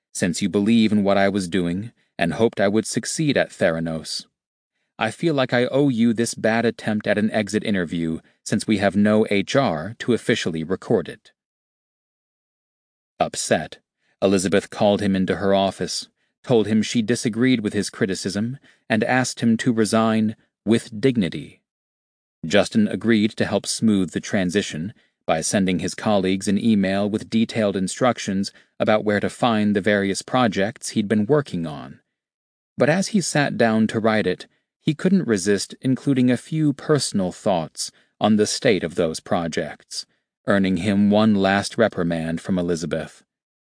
since you believe in what I was doing and hoped I would succeed at Theranos. I feel like I owe you this bad attempt at an exit interview since we have no HR to officially record it." Upset, Elizabeth called him into her office, told him she disagreed with his criticism, and asked him to resign with dignity. Justin agreed to help smooth the transition by sending his colleagues an email with detailed instructions about where to find the various projects he'd been working on. But as he sat down to write it, he couldn't resist including a few personal thoughts on the state of those projects, earning him one last reprimand from Elizabeth.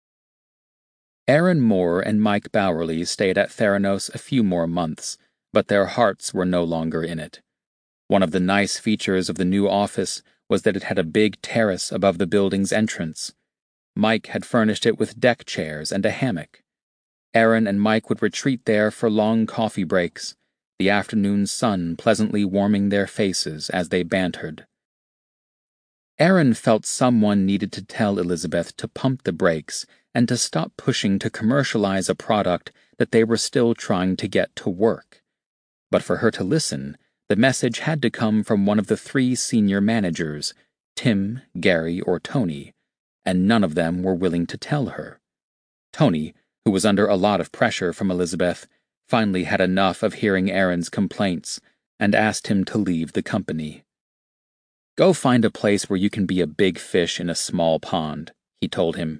Aaron Moore and Mike Bowerly stayed at Theranos a few more months, but their hearts were no longer in it. One of the nice features of the new office was that it had a big terrace above the building's entrance. Mike had furnished it with deck chairs and a hammock. Aaron and Mike would retreat there for long coffee breaks, the afternoon sun pleasantly warming their faces as they bantered. Aaron felt someone needed to tell Elizabeth to pump the brakes and to stop pushing to commercialize a product that they were still trying to get to work. But for her to listen, the message had to come from one of the 3 senior managers, Tim, Gary, or Tony, and none of them were willing to tell her. Tony, who was under a lot of pressure from Elizabeth, finally had enough of hearing Aaron's complaints and asked him to leave the company. "Go find a place where you can be a big fish in a small pond," he told him.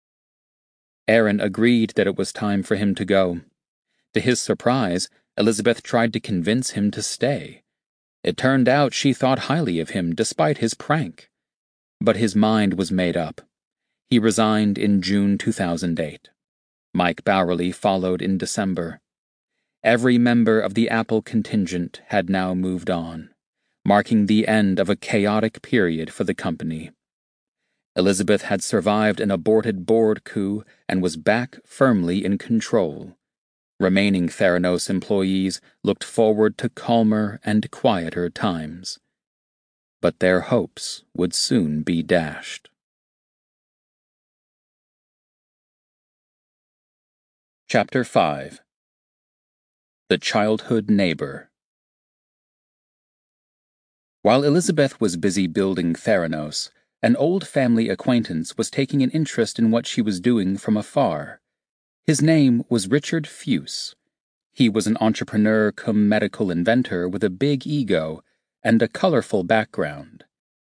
Aaron agreed that it was time for him to go. To his surprise, Elizabeth tried to convince him to stay. It turned out she thought highly of him despite his prank. But his mind was made up. He resigned in June 2008. Mike Bowerly followed in December. Every member of the Apple contingent had now moved on, marking the end of a chaotic period for the company. Elizabeth had survived an aborted board coup and was back firmly in control. Remaining Theranos employees looked forward to calmer and quieter times. But their hopes would soon be dashed. Chapter 5. The Childhood Neighbor. While Elizabeth was busy building Theranos, an old family acquaintance was taking an interest in what she was doing from afar. His name was Richard Fuse. He was an entrepreneur cum medical inventor with a big ego and a colorful background.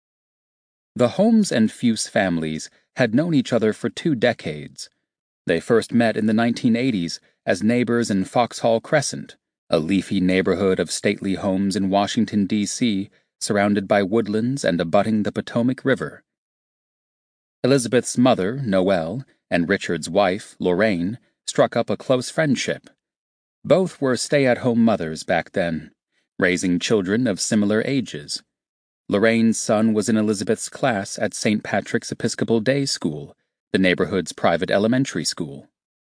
The Holmes and Fuse families had known each other for 2 decades. They first met in the 1980s as neighbors in Foxhall Crescent, a leafy neighborhood of stately homes in Washington, D.C., surrounded by woodlands and abutting the Potomac River. Elizabeth's mother, Noelle, and Richard's wife, Lorraine, struck up a close friendship. Both were stay-at-home mothers back then, raising children of similar ages. Lorraine's son was in Elizabeth's class at St. Patrick's Episcopal Day School, the neighborhood's private elementary school.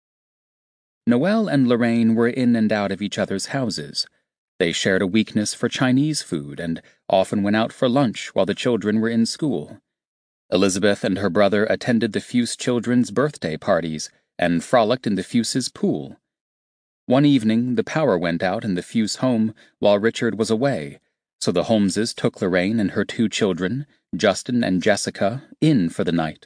Noelle and Lorraine were in and out of each other's houses. They shared a weakness for Chinese food and often went out for lunch while the children were in school. Elizabeth and her brother attended the Fuse children's birthday parties and frolicked in the Fuse's pool. One evening, the power went out in the Fuse home while Richard was away, so the Holmeses took Lorraine and her 2 children, Justin and Jessica, in for the night.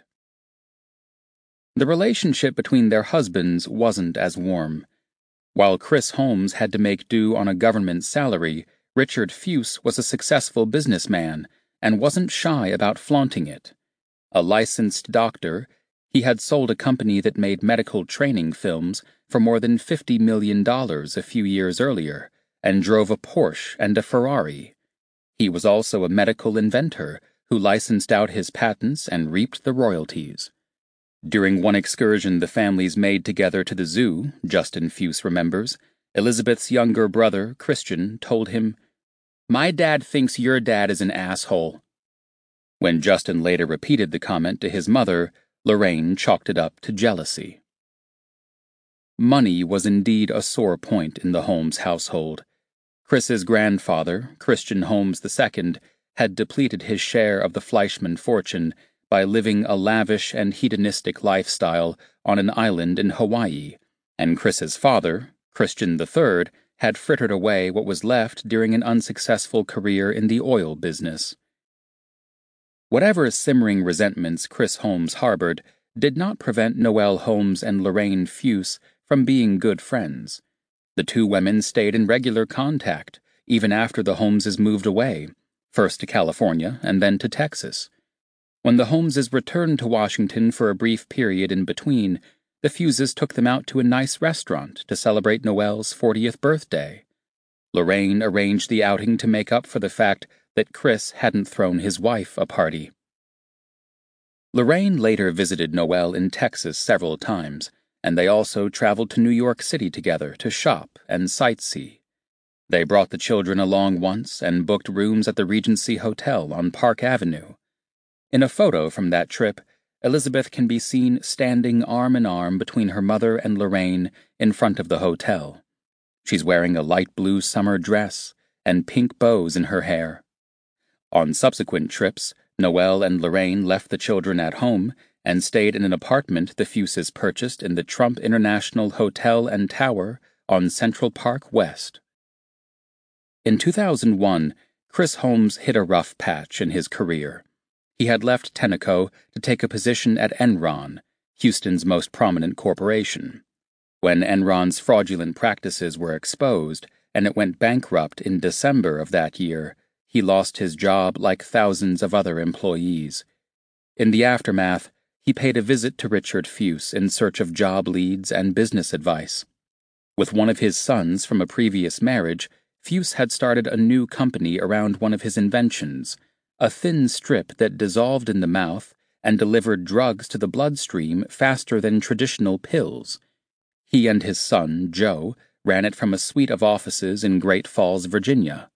The relationship between their husbands wasn't as warm. While Chris Holmes had to make do on a government salary, Richard Fuse was a successful businessman and wasn't shy about flaunting it. A licensed doctor, he had sold a company that made medical training films for more than $50 million a few years earlier and drove a Porsche and a Ferrari. He was also a medical inventor who licensed out his patents and reaped the royalties. During one excursion the families made together to the zoo, Justin Fuse remembers, Elizabeth's younger brother, Christian, told him, "My dad thinks your dad is an asshole." When Justin later repeated the comment to his mother, Lorraine chalked it up to jealousy. Money was indeed a sore point in the Holmes household. Chris's grandfather, Christian Holmes II, had depleted his share of the Fleischmann fortune by living a lavish and hedonistic lifestyle on an island in Hawaii, and Chris's father, Christian III, had frittered away what was left during an unsuccessful career in the oil business. Whatever simmering resentments Chris Holmes harbored did not prevent Noelle Holmes and Lorraine Fuse from being good friends. The two women stayed in regular contact, even after the Holmeses moved away, first to California and then to Texas. When the Holmeses returned to Washington for a brief period in between, the Fuses took them out to a nice restaurant to celebrate Noelle's 40th birthday. Lorraine arranged the outing to make up for the fact that Chris hadn't thrown his wife a party. Lorraine later visited Noelle in Texas several times, and they also traveled to New York City together to shop and sightsee. They brought the children along once and booked rooms at the Regency Hotel on Park Avenue. In a photo from that trip, Elizabeth can be seen standing arm in arm between her mother and Lorraine in front of the hotel. She's wearing a light blue summer dress and pink bows in her hair. On subsequent trips, Noelle and Lorraine left the children at home and stayed in an apartment the Fuses purchased in the Trump International Hotel and Tower on Central Park West. In 2001, Chris Holmes hit a rough patch in his career. He had left Tenneco to take a position at Enron, Houston's most prominent corporation. When Enron's fraudulent practices were exposed and it went bankrupt in December of that year, he lost his job like thousands of other employees. In the aftermath, he paid a visit to Richard Fuse in search of job leads and business advice. With one of his sons from a previous marriage, Fuse had started a new company around one of his inventions, a thin strip that dissolved in the mouth and delivered drugs to the bloodstream faster than traditional pills. He and his son, Joe, ran it from a suite of offices in Great Falls, Virginia.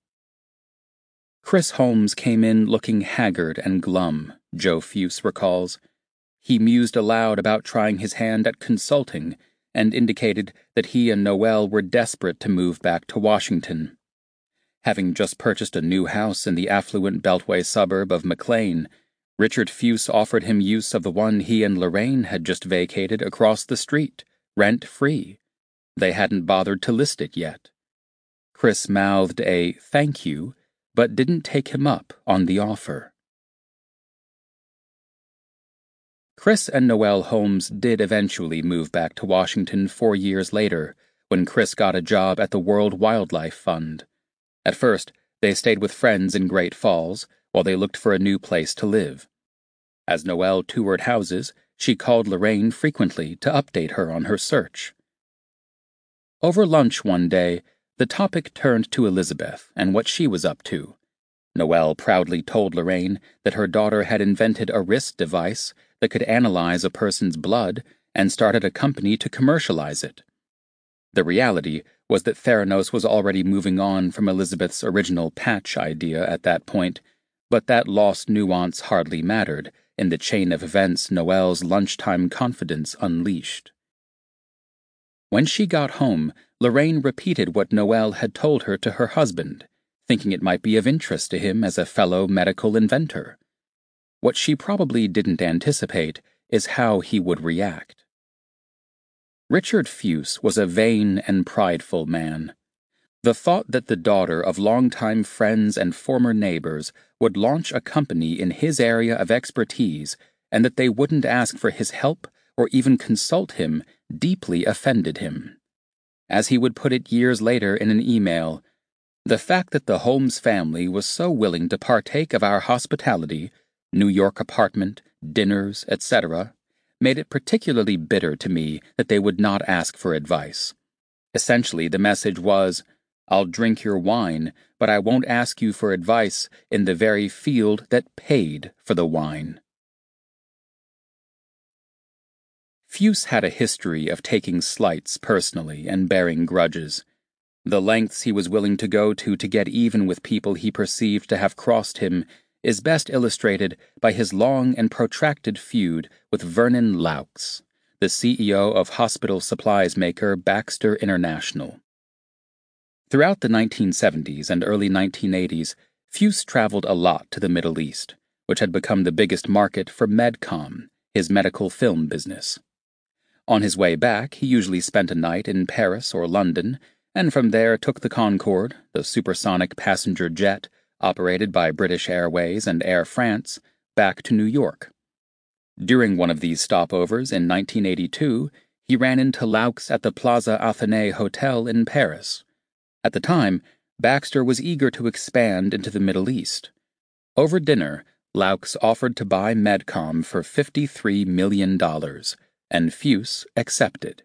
Chris Holmes came in looking haggard and glum, Joe Fuse recalls. He mused aloud about trying his hand at consulting and indicated that he and Noelle were desperate to move back to Washington. Having just purchased a new house in the affluent Beltway suburb of McLean, Richard Fuse offered him use of the one he and Lorraine had just vacated across the street, rent-free. They hadn't bothered to list it yet. Chris mouthed a thank you, but didn't take him up on the offer. Chris and Noelle Holmes did eventually move back to Washington 4 years later, when Chris got a job at the World Wildlife Fund. At first, they stayed with friends in Great Falls while they looked for a new place to live. As Noelle toured houses, she called Lorraine frequently to update her on her search. Over lunch one day, the topic turned to Elizabeth and what she was up to. Noelle proudly told Lorraine that her daughter had invented a wrist device that could analyze a person's blood and started a company to commercialize it. The reality was that Theranos was already moving on from Elizabeth's original patch idea at that point, but that lost nuance hardly mattered in the chain of events Noelle's lunchtime confidence unleashed. When she got home, Lorraine repeated what Noelle had told her to her husband, thinking it might be of interest to him as a fellow medical inventor. What she probably didn't anticipate is how he would react. Richard Fuse was a vain and prideful man. The thought that the daughter of longtime friends and former neighbors would launch a company in his area of expertise and that they wouldn't ask for his help or even consult him deeply offended him. As he would put it years later in an email, the fact that the Holmes family was so willing to partake of our hospitality, New York apartment, dinners, etc., made it particularly bitter to me that they would not ask for advice. Essentially, the message was, I'll drink your wine, but I won't ask you for advice in the very field that paid for the wine. Fuse had a history of taking slights personally and bearing grudges. The lengths he was willing to go to get even with people he perceived to have crossed him is best illustrated by his long and protracted feud with Vernon Laux, the CEO of hospital supplies maker Baxter International. Throughout the 1970s and early 1980s, Fuse traveled a lot to the Middle East, which had become the biggest market for Medcom, his medical film business. On his way back, he usually spent a night in Paris or London, and from there took the Concorde, the supersonic passenger jet operated by British Airways and Air France, back to New York. During one of these stopovers in 1982, he ran into Laux at the Plaza Athénée Hotel in Paris. At the time, Baxter was eager to expand into the Middle East. Over dinner, Laux offered to buy Medcom for $53 million, and Fuess accepted.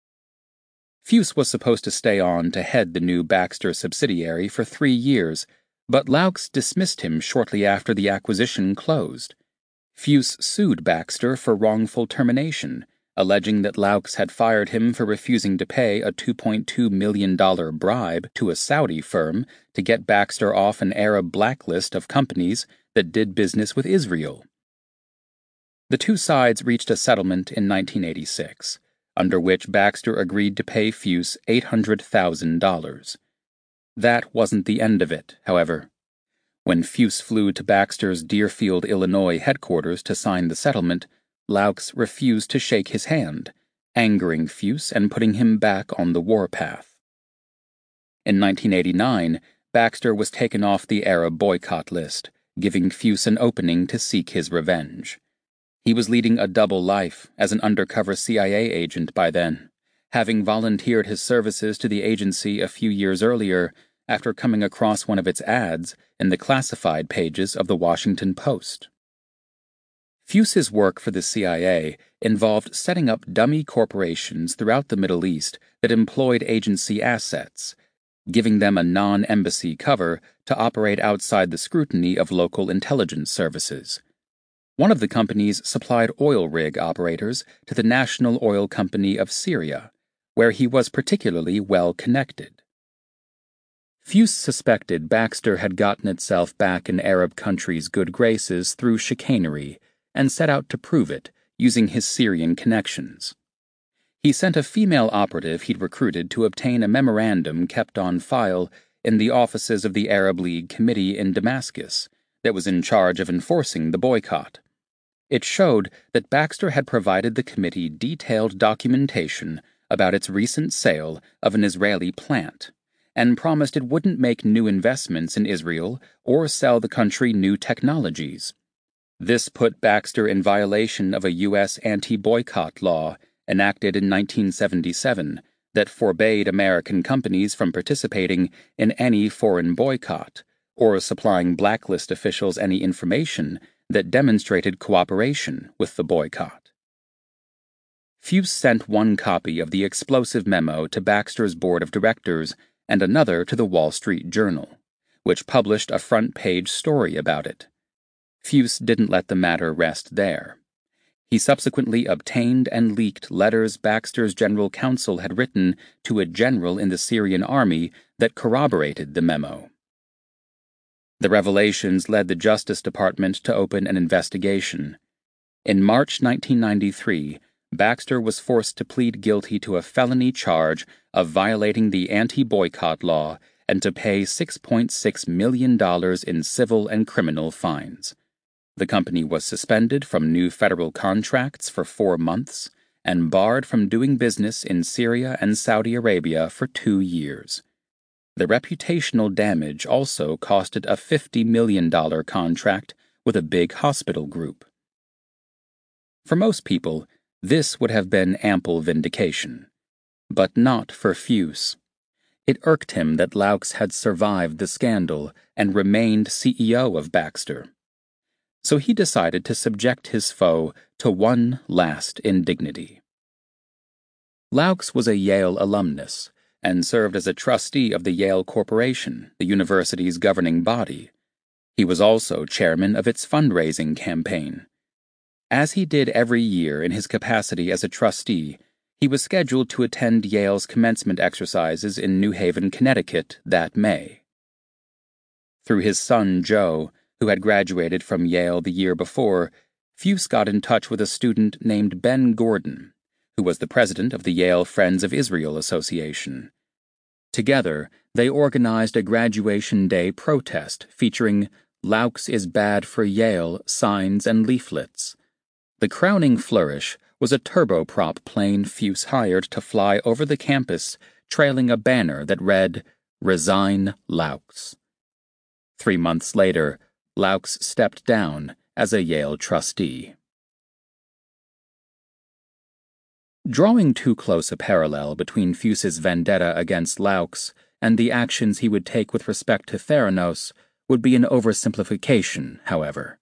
Fuess was supposed to stay on to head the new Baxter subsidiary for 3 years, but Laux dismissed him shortly after the acquisition closed. Fuess sued Baxter for wrongful termination, alleging that Laux had fired him for refusing to pay a $2.2 million bribe to a Saudi firm to get Baxter off an Arab blacklist of companies that did business with Israel. The two sides reached a settlement in 1986, under which Baxter agreed to pay Fuess $800,000. That wasn't the end of it, however. When Fuess flew to Baxter's Deerfield, Illinois headquarters to sign the settlement, Laux refused to shake his hand, angering Fuess and putting him back on the warpath. In 1989, Baxter was taken off the Arab boycott list, giving Fuess an opening to seek his revenge. He was leading a double life as an undercover CIA agent by then, having volunteered his services to the agency a few years earlier after coming across one of its ads in the classified pages of the Washington Post. Fuess's work for the CIA involved setting up dummy corporations throughout the Middle East that employed agency assets, giving them a non-embassy cover to operate outside the scrutiny of local intelligence services. One of the companies supplied oil rig operators to the National Oil Company of Syria, where he was particularly well connected. Fuess suspected Baxter had gotten itself back in Arab countries' good graces through chicanery, and set out to prove it, using his Syrian connections. He sent a female operative he'd recruited to obtain a memorandum kept on file in the offices of the Arab League Committee in Damascus that was in charge of enforcing the boycott. It showed that Baxter had provided the committee detailed documentation about its recent sale of an Israeli plant, and promised it wouldn't make new investments in Israel or sell the country new technologies. This put Baxter in violation of a U.S. anti-boycott law enacted in 1977 that forbade American companies from participating in any foreign boycott or supplying blacklist officials any information that demonstrated cooperation with the boycott. Fuess sent one copy of the explosive memo to Baxter's board of directors and another to the Wall Street Journal, which published a front-page story about it. Fuess didn't let the matter rest there. He subsequently obtained and leaked letters Baxter's general counsel had written to a general in the Syrian army that corroborated the memo. The revelations led the Justice Department to open an investigation. In March 1993, Baxter was forced to plead guilty to a felony charge of violating the anti-boycott law and to pay $6.6 million in civil and criminal fines. The company was suspended from new federal contracts for 4 months and barred from doing business in Syria and Saudi Arabia for 2 years. The reputational damage also cost it a $50 million contract with a big hospital group. For most people, this would have been ample vindication. But not for Fuess. It irked him that Laux had survived the scandal and remained CEO of Baxter. So he decided to subject his foe to one last indignity. Laux was a Yale alumnus and served as a trustee of the Yale Corporation, the university's governing body. He was also chairman of its fundraising campaign. As he did every year in his capacity as a trustee, he was scheduled to attend Yale's commencement exercises in New Haven, Connecticut that May. Through his son Joe, who had graduated from Yale the year before, Fuess got in touch with a student named Ben Gordon, who was the president of the Yale Friends of Israel Association. Together, they organized a graduation day protest featuring Laux is bad for Yale signs and leaflets. The crowning flourish was a turboprop plane Fuse hired to fly over the campus trailing a banner that read, "Resign Laux." 3 months later, Laux stepped down as a Yale trustee. Drawing too close a parallel between Fuse's vendetta against Laux and the actions he would take with respect to Theranos would be an oversimplification, however.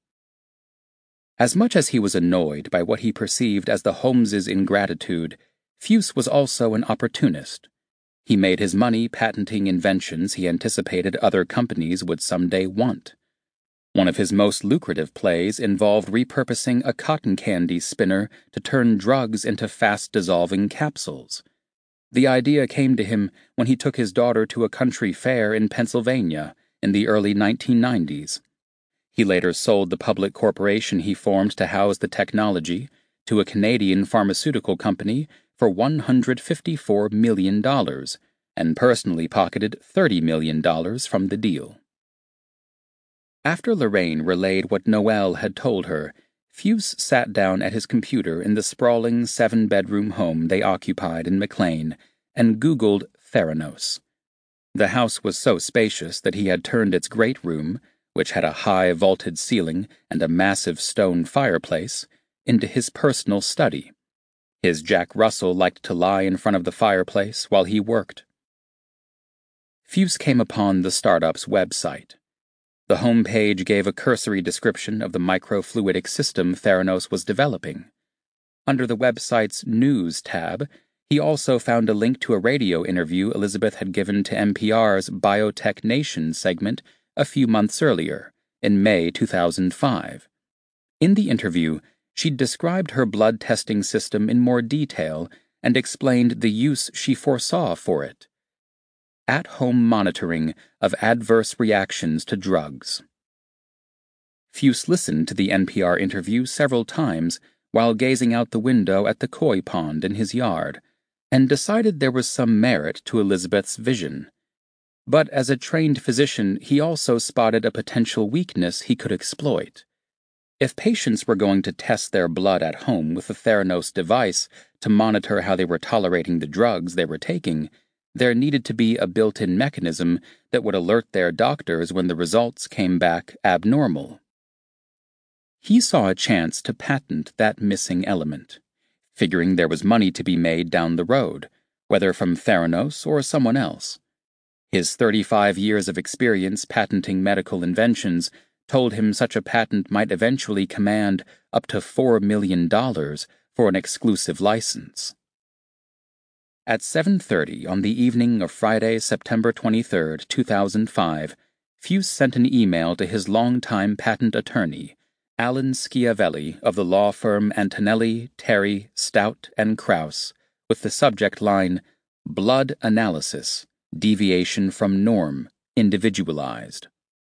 As much as he was annoyed by what he perceived as the Holmeses' ingratitude, Fuse was also an opportunist. He made his money patenting inventions he anticipated other companies would someday want. One of his most lucrative plays involved repurposing a cotton candy spinner to turn drugs into fast-dissolving capsules. The idea came to him when he took his daughter to a country fair in Pennsylvania in the early 1990s. He later sold the public corporation he formed to house the technology to a Canadian pharmaceutical company for $154 million and personally pocketed $30 million from the deal. After Lorraine relayed what Noelle had told her, Fuse sat down at his computer in the sprawling 7-bedroom home they occupied in McLean and Googled Theranos. The house was so spacious that he had turned its great room, which had a high vaulted ceiling and a massive stone fireplace, into his personal study. His Jack Russell liked to lie in front of the fireplace while he worked. Fuse came upon the startup's website. The homepage gave a cursory description of the microfluidic system Theranos was developing. Under the website's News tab, he also found a link to a radio interview Elizabeth had given to NPR's Biotech Nation segment a few months earlier, in May 2005. In the interview, she'd described her blood testing system in more detail and explained the use she foresaw for it: at-home monitoring of adverse reactions to drugs. Fuse listened to the NPR interview several times while gazing out the window at the koi pond in his yard, and decided there was some merit to Elizabeth's vision. But as a trained physician, he also spotted a potential weakness he could exploit. If patients were going to test their blood at home with the Theranos device to monitor how they were tolerating the drugs they were taking, there needed to be a built-in mechanism that would alert their doctors when the results came back abnormal. He saw a chance to patent that missing element, figuring there was money to be made down the road, whether from Theranos or someone else. His 35 years of experience patenting medical inventions told him such a patent might eventually command up to $4 million for an exclusive license. At 7:30 on the evening of Friday, September 23, 2005, Fuse sent an email to his longtime patent attorney, Alan Schiavelli of the law firm Antonelli, Terry, Stout, and Krauss, with the subject line, "Blood Analysis, Deviation from Norm, Individualized."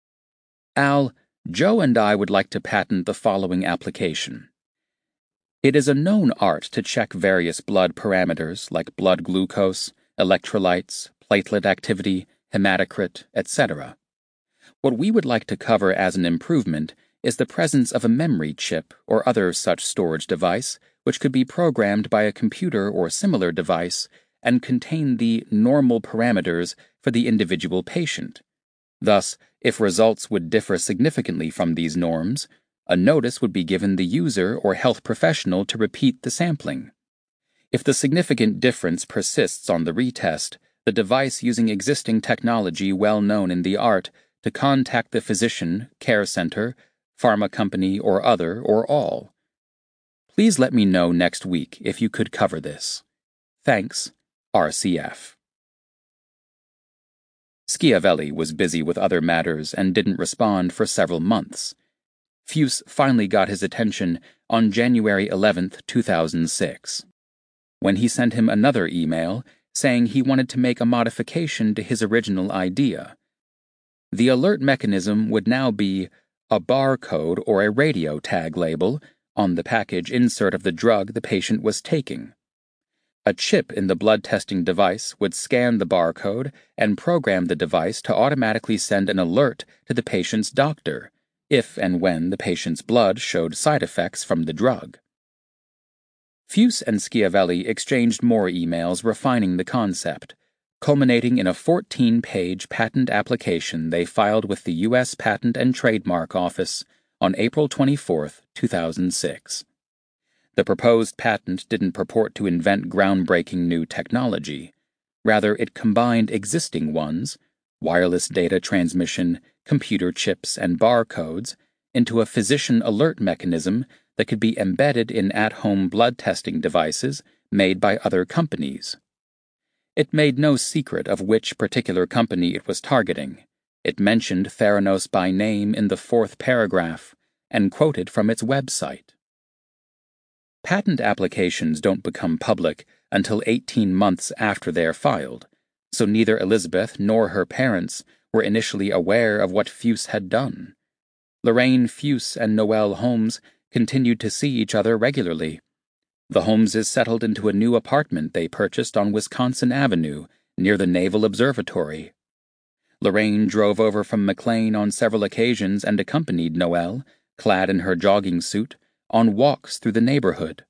Al, Joe and I would like to patent the following application. It is a known art to check various blood parameters like blood glucose, electrolytes, platelet activity, hematocrit, etc. What we would like to cover as an improvement is the presence of a memory chip or other such storage device which could be programmed by a computer or similar device and contain the normal parameters for the individual patient. Thus, if results would differ significantly from these norms, a notice would be given the user or health professional to repeat the sampling. If the significant difference persists on the retest, the device using existing technology well known in the art to contact the physician, care center, pharma company, or other, or all. Please let me know next week if you could cover this. Thanks, RCF. Schiavelli was busy with other matters and didn't respond for several months. Fuse finally got his attention on January 11, 2006, when he sent him another email saying he wanted to make a modification to his original idea. The alert mechanism would now be a barcode or a radio tag label on the package insert of the drug the patient was taking. A chip in the blood testing device would scan the barcode and program the device to automatically send an alert to the patient's doctor, if and when the patient's blood showed side effects from the drug. Fuse and Schiavelli exchanged more emails refining the concept, culminating in a 14-page patent application they filed with the U.S. Patent and Trademark Office on April 24, 2006. The proposed patent didn't purport to invent groundbreaking new technology. Rather, it combined existing ones, wireless data transmission, computer chips, and barcodes, into a physician alert mechanism that could be embedded in at-home blood testing devices made by other companies. It made no secret of which particular company it was targeting. It mentioned Theranos by name in the 4th paragraph and quoted from its website. Patent applications don't become public until 18 months after they're filed, so neither Elizabeth nor her parents were initially aware of what Fuse had done. Lorraine Fuse and Noelle Holmes continued to see each other regularly. The Holmeses settled into a new apartment they purchased on Wisconsin Avenue, near the Naval Observatory. Lorraine drove over from McLean on several occasions and accompanied Noelle, clad in her jogging suit, on walks through the neighborhood.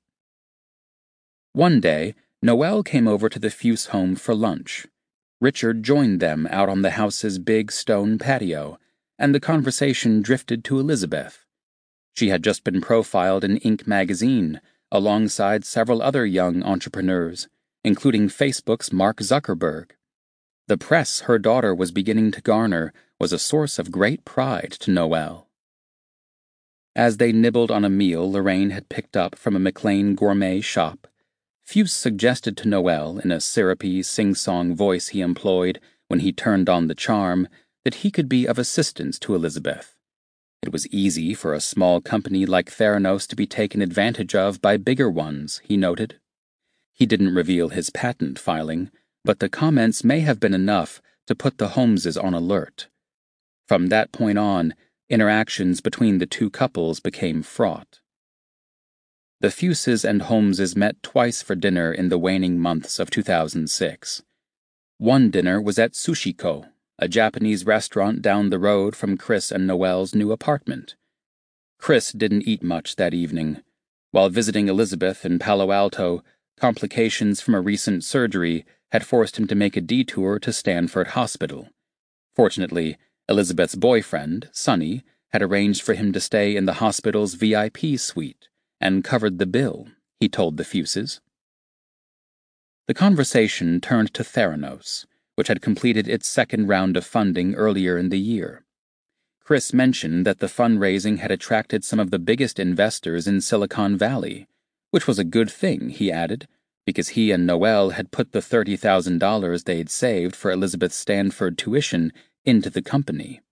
One day, Noelle came over to the Fuse home for lunch. Richard joined them out on the house's big stone patio, and the conversation drifted to Elizabeth. She had just been profiled in Inc. magazine, alongside several other young entrepreneurs, including Facebook's Mark Zuckerberg. The press her daughter was beginning to garner was a source of great pride to Noelle. As they nibbled on a meal Lorraine had picked up from a McLean gourmet shop, Fuse suggested to Noelle, in a syrupy, sing-song voice he employed when he turned on the charm, that he could be of assistance to Elizabeth. It was easy for a small company like Theranos to be taken advantage of by bigger ones, he noted. He didn't reveal his patent filing, but the comments may have been enough to put the Holmeses on alert. From that point on, interactions between the two couples became fraught. The Fuses and Holmeses met twice for dinner in the waning months of 2006. One dinner was at Sushiko, a Japanese restaurant down the road from Chris and Noelle's new apartment. Chris didn't eat much that evening. While visiting Elizabeth in Palo Alto, complications from a recent surgery had forced him to make a detour to Stanford Hospital. Fortunately, Elizabeth's boyfriend, Sonny, had arranged for him to stay in the hospital's VIP suite and covered the bill, he told the Fuses. The conversation turned to Theranos, which had completed its second round of funding earlier in the year. Chris mentioned that the fundraising had attracted some of the biggest investors in Silicon Valley, which was a good thing, he added, because he and Noelle had put the $30,000 they'd saved for Elizabeth's Stanford tuition into the company.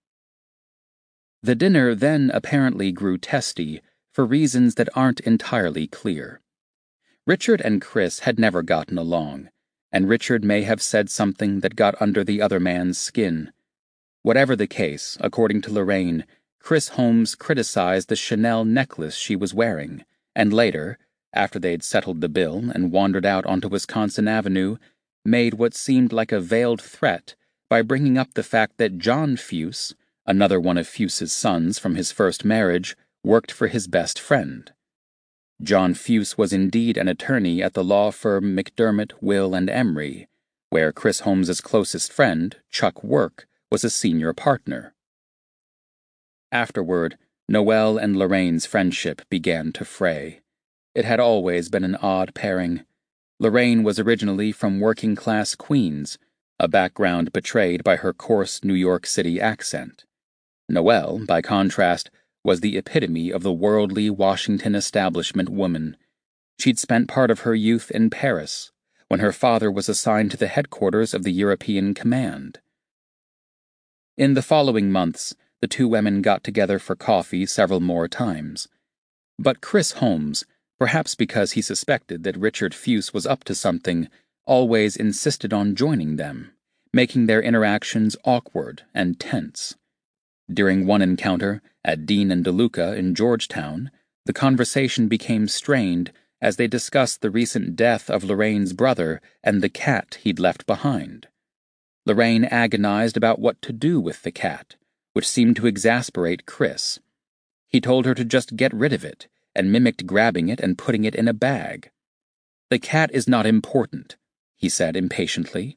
The dinner then apparently grew testy for reasons that aren't entirely clear. Richard and Chris had never gotten along, and Richard may have said something that got under the other man's skin. Whatever the case, according to Lorraine, Chris Holmes criticized the Chanel necklace she was wearing, and later, after they'd settled the bill and wandered out onto Wisconsin Avenue, made what seemed like a veiled threat by bringing up the fact that John Fuse, another one of Fuse's sons from his first marriage, worked for his best friend. John Fuse was indeed an attorney at the law firm McDermott, Will and Emery, where Chris Holmes's closest friend, Chuck Work, was a senior partner. Afterward, Noelle and Lorraine's friendship began to fray. It had always been an odd pairing. Lorraine was originally from working-class Queens, a background betrayed by her coarse New York City accent. Noelle, by contrast, was the epitome of the worldly Washington establishment woman. She'd spent part of her youth in Paris, when her father was assigned to the headquarters of the European Command. In the following months, the two women got together for coffee several more times. But Chris Holmes, perhaps because he suspected that Richard Fuse was up to something, always insisted on joining them, making their interactions awkward and tense. During one encounter, at Dean and DeLuca in Georgetown, the conversation became strained as they discussed the recent death of Lorraine's brother and the cat he'd left behind. Lorraine agonized about what to do with the cat, which seemed to exasperate Chris, He told her to just get rid of it, and mimicked grabbing it and putting it in a bag. "The cat is not important," he said impatiently.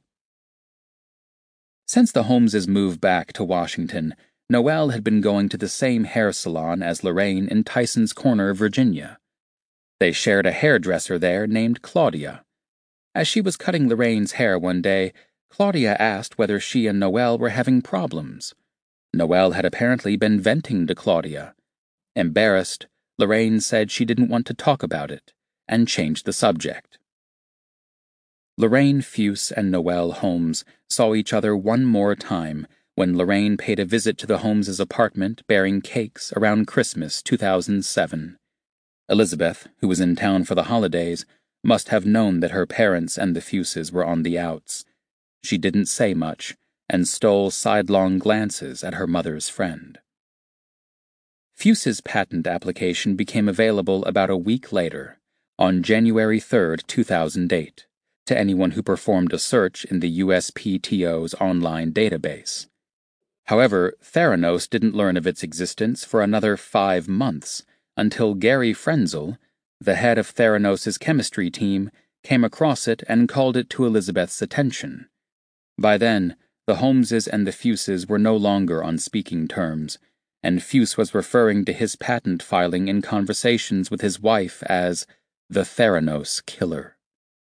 Since the Holmeses' move back to Washington, Noelle had been going to the same hair salon as Lorraine in Tyson's Corner, Virginia. They shared a hairdresser there named Claudia. As she was cutting Lorraine's hair one day, Claudia asked whether she and Noelle were having problems. Noelle had apparently been venting to Claudia. Embarrassed, Lorraine said she didn't want to talk about it, and changed the subject. Lorraine Fuse and Noelle Holmes saw each other one more time when Lorraine paid a visit to the Holmes' apartment bearing cakes around Christmas 2007. Elizabeth, who was in town for the holidays, must have known that her parents and the Fuses were on the outs. She didn't say much, and stole sidelong glances at her mother's friend. Fuse's patent application became available about a week later, on January 3, 2008, to anyone who performed a search in the USPTO's online database. However, Theranos didn't learn of its existence for another 5 months, until Gary Frenzel, the head of Theranos' chemistry team, came across it and called it to Elizabeth's attention. By then, the Holmeses and the Fuses were no longer on speaking terms, and Fuse was referring to his patent filing in conversations with his wife as the Theranos killer.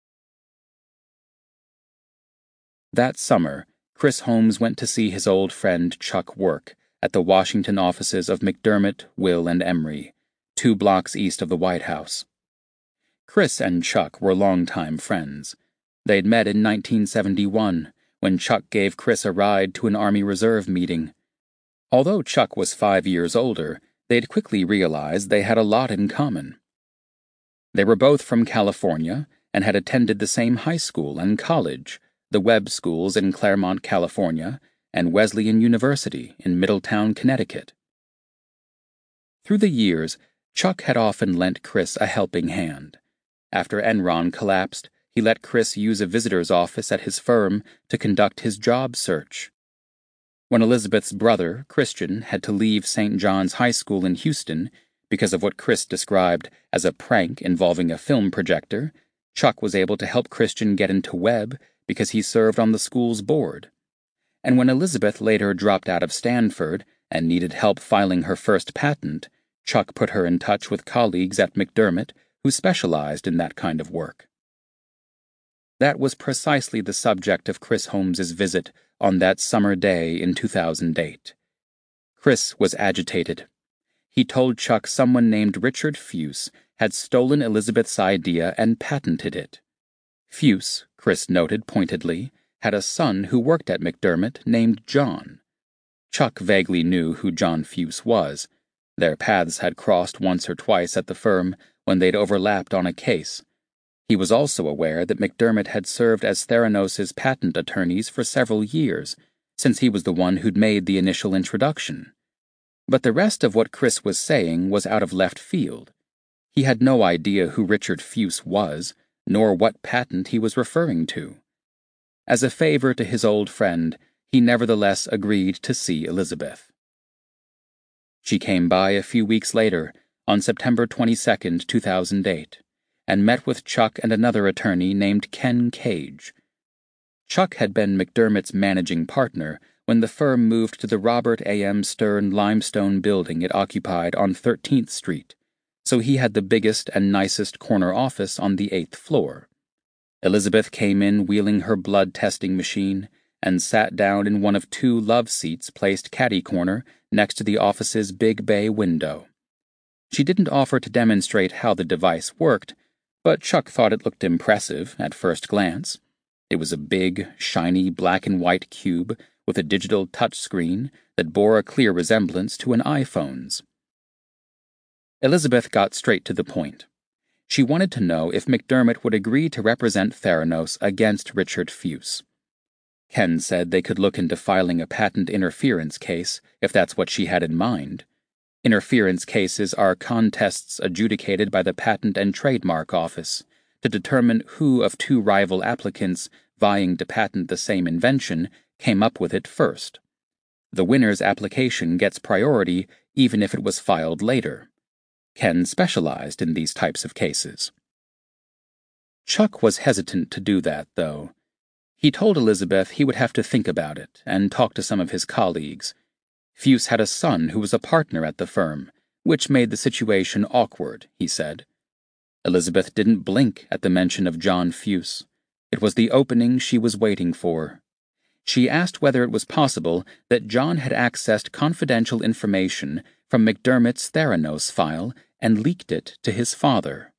That summer, Chris Holmes went to see his old friend Chuck work at the Washington offices of McDermott, Will, and Emery, 2 blocks east of the White House. Chris and Chuck were longtime friends. They'd met in 1971, when Chuck gave Chris a ride to an Army Reserve meeting. Although Chuck was 5 years older, they'd quickly realized they had a lot in common. They were both from California and had attended the same high school and college, the Webb Schools in Claremont, California, and Wesleyan University in Middletown, Connecticut. Through the years, Chuck had often lent Chris a helping hand. After Enron collapsed, he let Chris use a visitor's office at his firm to conduct his job search. When Elizabeth's brother, Christian, had to leave St. John's High School in Houston because of what Chris described as a prank involving a film projector, Chuck was able to help Christian get into Webb because he served on the school's board. And when Elizabeth later dropped out of Stanford and needed help filing her first patent, Chuck put her in touch with colleagues at McDermott who specialized in that kind of work. That was precisely the subject of Chris Holmes's visit on that summer day in 2008. Chris was agitated. He told Chuck someone named Richard Fuse had stolen Elizabeth's idea and patented it. Fuse, Chris noted pointedly, had a son who worked at McDermott named John. Chuck vaguely knew who John Fuse was. Their paths had crossed once or twice at the firm when they'd overlapped on a case. He was also aware that McDermott had served as Theranos' patent attorneys for several years, since he was the one who'd made the initial introduction. But the rest of what Chris was saying was out of left field. He had no idea who Richard Fuse was, nor what patent he was referring to. As a favor to his old friend, he nevertheless agreed to see Elizabeth. She came by a few weeks later, on September 22, 2008, and met with Chuck and another attorney named Ken Cage. Chuck had been McDermott's managing partner when the firm moved to the Robert A. M. Stern limestone building it occupied on 13th Street, so he had the biggest and nicest corner office on the 8th floor. Elizabeth came in wheeling her blood-testing machine and sat down in one of 2 love seats placed catty-corner next to the office's big bay window. She didn't offer to demonstrate how the device worked, but Chuck thought it looked impressive at first glance. It was a big, shiny black-and-white cube with a digital touchscreen that bore a clear resemblance to an iPhone's. Elizabeth got straight to the point. She wanted to know if McDermott would agree to represent Theranos against Richard Fuse. Ken said they could look into filing a patent interference case if that's what she had in mind. Interference cases are contests adjudicated by the Patent and Trademark Office to determine who of 2 rival applicants vying to patent the same invention came up with it first. The winner's application gets priority even if it was filed later. Ken specialized in these types of cases. Chuck was hesitant to do that, though. He told Elizabeth he would have to think about it and talk to some of his colleagues. Fuse had a son who was a partner at the firm, which made the situation awkward, he said. Elizabeth didn't blink at the mention of John Fuse. It was the opening she was waiting for. She asked whether it was possible that John had accessed confidential information from McDermott's Theranos file and leaked it to his father.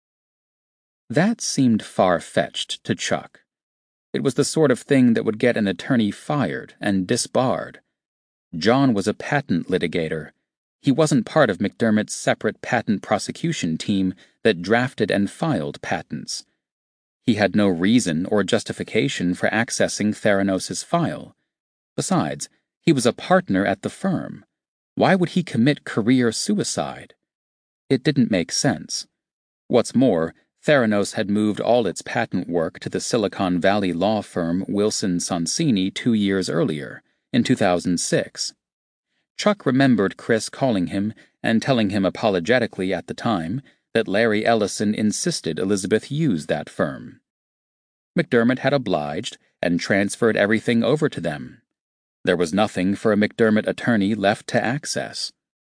That seemed far-fetched to Chuck. It was the sort of thing that would get an attorney fired and disbarred. John was a patent litigator. He wasn't part of McDermott's separate patent prosecution team that drafted and filed patents. He had no reason or justification for accessing Theranos' file. Besides, he was a partner at the firm. Why would he commit career suicide? It didn't make sense. What's more, Theranos had moved all its patent work to the Silicon Valley law firm Wilson Sonsini 2 years earlier, in 2006. Chuck remembered Chris calling him and telling him apologetically at the time that Larry Ellison insisted Elizabeth use that firm. McDermott had obliged and transferred everything over to them. There was nothing for a McDermott attorney left to access.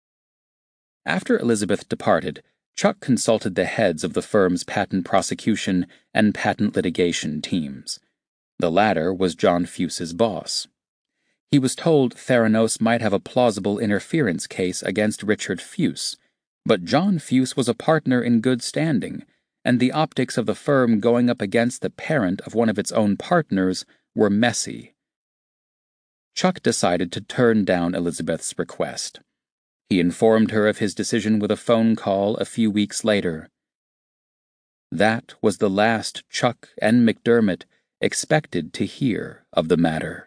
After Elizabeth departed, Chuck consulted the heads of the firm's patent prosecution and patent litigation teams. The latter was John Fuse's boss. He was told Theranos might have a plausible interference case against Richard Fuse, but John Fuse was a partner in good standing, and the optics of the firm going up against the parent of one of its own partners were messy. Chuck decided to turn down Elizabeth's request. He informed her of his decision with a phone call a few weeks later. That was the last Chuck and McDermott expected to hear of the matter.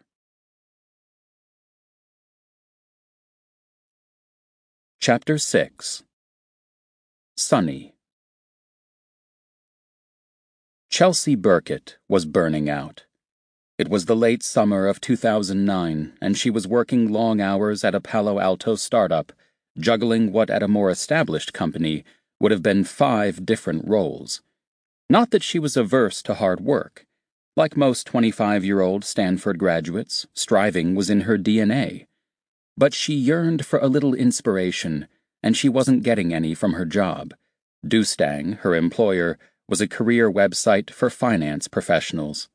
Chapter 6. Sunny. Chelsea Burkett was burning out. It was the late summer of 2009, and she was working long hours at a Palo Alto startup, juggling what at a more established company would have been 5 different roles. Not that she was averse to hard work. Like most 25-year-old Stanford graduates, striving was in her DNA. But she yearned for a little inspiration, and she wasn't getting any from her job. Dustang, her employer, was a career website for finance professionals.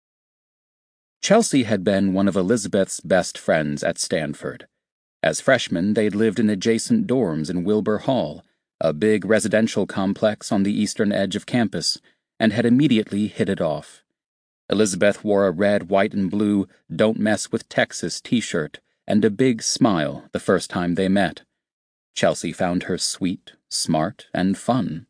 Chelsea had been one of Elizabeth's best friends at Stanford. As freshmen, they'd lived in adjacent dorms in Wilbur Hall, a big residential complex on the eastern edge of campus, and had immediately hit it off. Elizabeth wore a red, white, and blue "Don't Mess with Texas" t-shirt and a big smile the first time they met. Chelsea found her sweet, smart, and fun.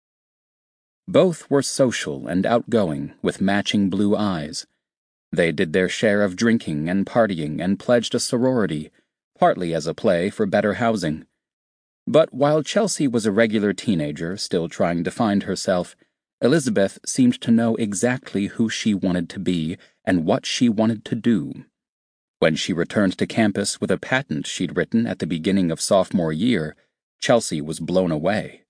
Both were social and outgoing, with matching blue eyes. They did their share of drinking and partying and pledged a sorority, partly as a play for better housing. But while Chelsea was a regular teenager still trying to find herself, Elizabeth seemed to know exactly who she wanted to be and what she wanted to do. When she returned to campus with a patent she'd written at the beginning of sophomore year, Chelsea was blown away.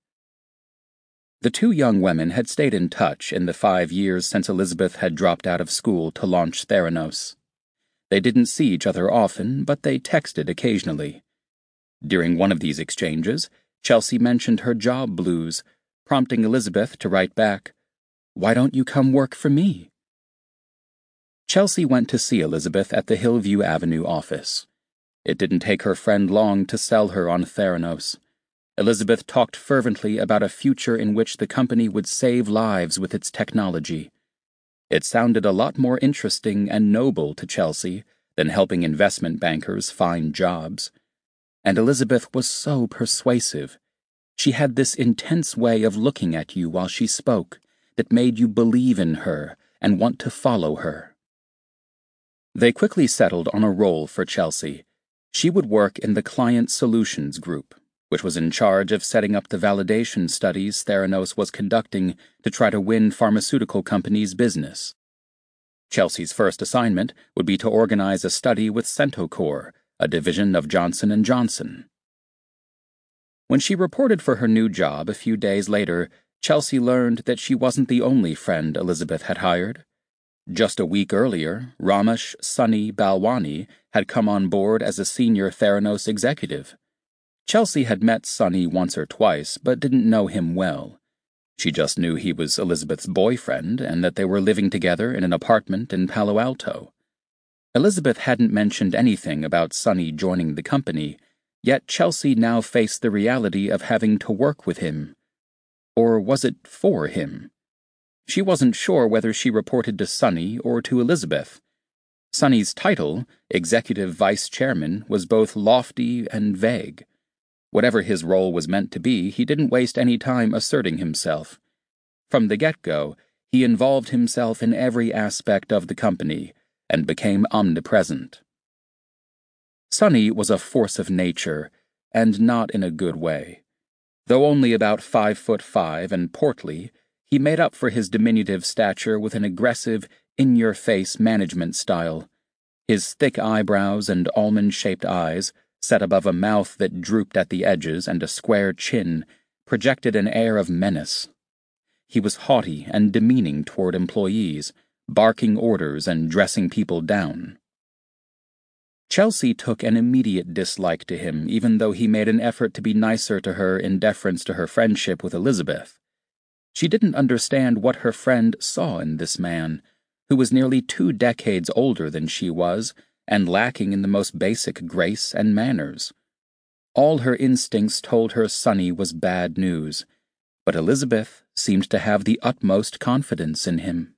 The 2 young women had stayed in touch in the 5 years since Elizabeth had dropped out of school to launch Theranos. They didn't see each other often, but they texted occasionally. During one of these exchanges, Chelsea mentioned her job blues, prompting Elizabeth to write back, "Why don't you come work for me?" Chelsea went to see Elizabeth at the Hillview Avenue office. It didn't take her friend long to sell her on Theranos. Elizabeth talked fervently about a future in which the company would save lives with its technology. It sounded a lot more interesting and noble to Chelsea than helping investment bankers find jobs. And Elizabeth was so persuasive. She had this intense way of looking at you while she spoke that made you believe in her and want to follow her. They quickly settled on a role for Chelsea. She would work in the Client Solutions Group, which was in charge of setting up the validation studies Theranos was conducting to try to win pharmaceutical companies' business. Chelsea's first assignment would be to organize a study with Centocor, a division of Johnson & Johnson. When she reported for her new job a few days later, Chelsea learned that she wasn't the only friend Elizabeth had hired. Just a week earlier, Ramesh Sunny Balwani had come on board as a senior Theranos executive. Chelsea had met Sunny once or twice, but didn't know him well. She just knew he was Elizabeth's boyfriend and that they were living together in an apartment in Palo Alto. Elizabeth hadn't mentioned anything about Sunny joining the company, yet Chelsea now faced the reality of having to work with him. Or was it for him? She wasn't sure whether she reported to Sunny or to Elizabeth. Sunny's title, Executive Vice Chairman, was both lofty and vague. Whatever his role was meant to be, he didn't waste any time asserting himself. From the get-go, he involved himself in every aspect of the company and became omnipresent. Sunny was a force of nature, and not in a good way. Though only about 5'5" and portly, he made up for his diminutive stature with an aggressive, in-your-face management style. His thick eyebrows and almond-shaped eyes, set above a mouth that drooped at the edges and a square chin, projected an air of menace. He was haughty and demeaning toward employees, barking orders and dressing people down. Chelsea took an immediate dislike to him, even though he made an effort to be nicer to her in deference to her friendship with Elizabeth. She didn't understand what her friend saw in this man, who was nearly 2 decades older than she was, and lacking in the most basic grace and manners. All her instincts told her Sunny was bad news, but Elizabeth seemed to have the utmost confidence in him.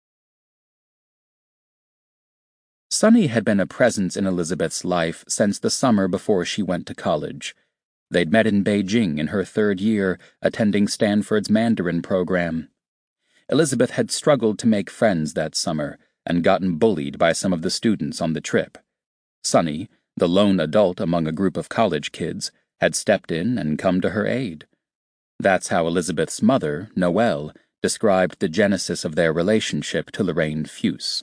Sunny had been a presence in Elizabeth's life since the summer before she went to college. They'd met in Beijing in her 3rd year, attending Stanford's Mandarin program. Elizabeth had struggled to make friends that summer and gotten bullied by some of the students on the trip. Sunny, the lone adult among a group of college kids, had stepped in and come to her aid. That's how Elizabeth's mother, Noelle, described the genesis of their relationship to Lorraine Fuse.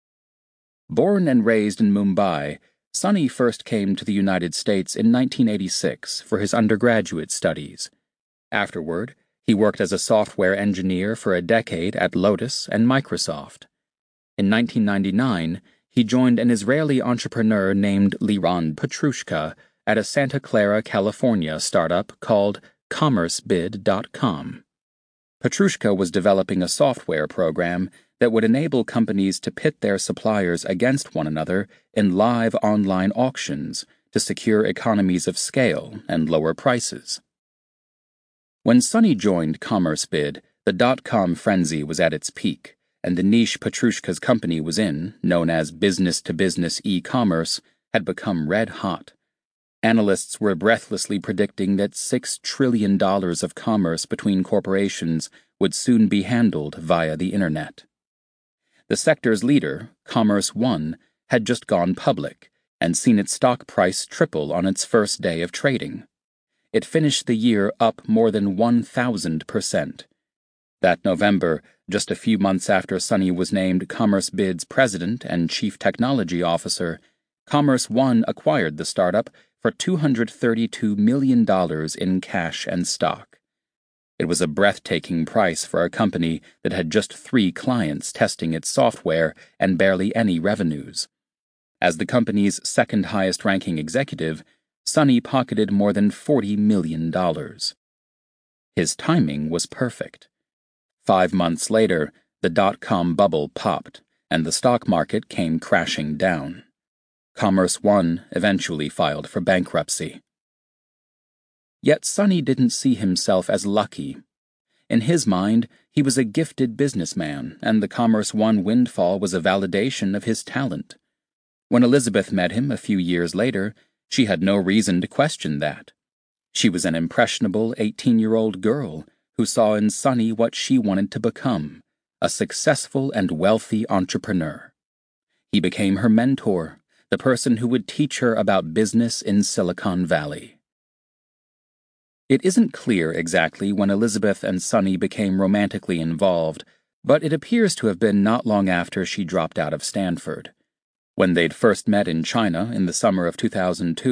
Born and raised in Mumbai, Sunny first came to the United States in 1986 for his undergraduate studies. Afterward, he worked as a software engineer for a decade at Lotus and Microsoft. In 1999, he joined an Israeli entrepreneur named Liran Petrushka at a Santa Clara, California startup called CommerceBid.com. Petrushka was developing a software program that would enable companies to pit their suppliers against one another in live online auctions to secure economies of scale and lower prices. When Sunny joined CommerceBid, the dot-com frenzy was at its peak, and the niche Petrushka's company was in, known as business-to-business e-commerce, had become red hot. Analysts were breathlessly predicting that $6 trillion of commerce between corporations would soon be handled via the internet. The sector's leader, Commerce One, had just gone public and seen its stock price triple on its first day of trading. It finished the year up more than 1,000%. That November, just a few months after Sunny was named CommerceBid's president and chief technology officer, Commerce One acquired the startup for $232 million in cash and stock. It was a breathtaking price for a company that had just 3 clients testing its software and barely any revenues. As the company's second highest-ranking executive, Sunny pocketed more than $40 million. His timing was perfect. 5 months later, the dot-com bubble popped, and the stock market came crashing down. Commerce One eventually filed for bankruptcy. Yet Sunny didn't see himself as lucky. In his mind, he was a gifted businessman, and the Commerce One windfall was a validation of his talent. When Elizabeth met him a few years later, she had no reason to question that. She was an impressionable 18-year-old girl who saw in Sunny what she wanted to become, a successful and wealthy entrepreneur. He became her mentor, the person who would teach her about business in Silicon Valley. It isn't clear exactly when Elizabeth and Sunny became romantically involved, but it appears to have been not long after she dropped out of Stanford. When they'd first met in China in the summer of 2002,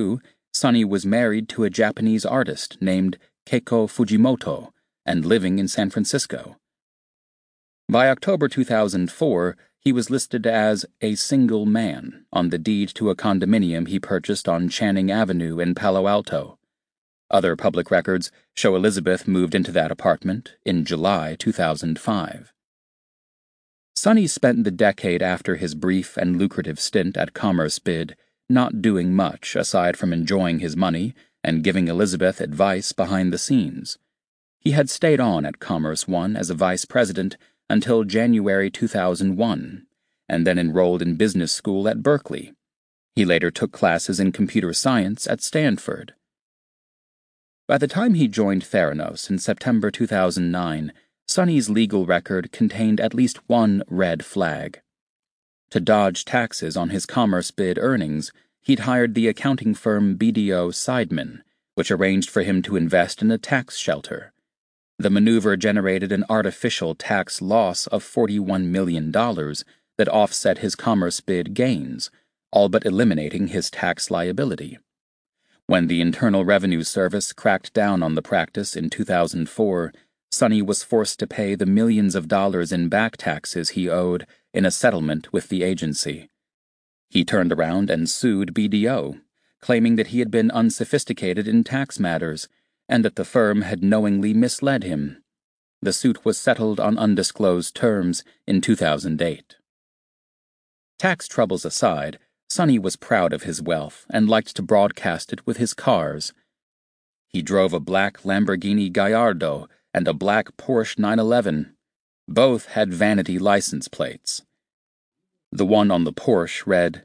Sunny was married to a Japanese artist named Keiko Fujimoto and living in San Francisco. By October 2004, he was listed as a single man on the deed to a condominium he purchased on Channing Avenue in Palo Alto. Other public records show Elizabeth moved into that apartment in July 2005. Sunny spent the decade after his brief and lucrative stint at CommerceBid not doing much aside from enjoying his money and giving Elizabeth advice behind the scenes. He had stayed on at Commerce One as a vice president until January 2001, and then enrolled in business school at Berkeley. He later took classes in computer science at Stanford. By the time he joined Theranos in September 2009, Sunny's legal record contained at least one red flag. To dodge taxes on his CommerceBid earnings, he'd hired the accounting firm BDO Seidman, which arranged for him to invest in a tax shelter. The maneuver generated an artificial tax loss of $41 million that offset his CommerceBid gains, all but eliminating his tax liability. When the Internal Revenue Service cracked down on the practice in 2004, Sunny was forced to pay the millions of dollars in back taxes he owed in a settlement with the agency. He turned around and sued BDO, claiming that he had been unsophisticated in tax matters and that the firm had knowingly misled him. The suit was settled on undisclosed terms in 2008. Tax troubles aside, Sunny was proud of his wealth and liked to broadcast it with his cars. He drove a black Lamborghini Gallardo and a black Porsche 911. Both had vanity license plates. The one on the Porsche read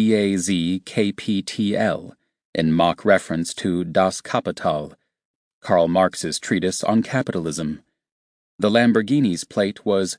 DAZKPTL, in mock reference to Das Kapital, Karl Marx's treatise on capitalism. The Lamborghini's plate was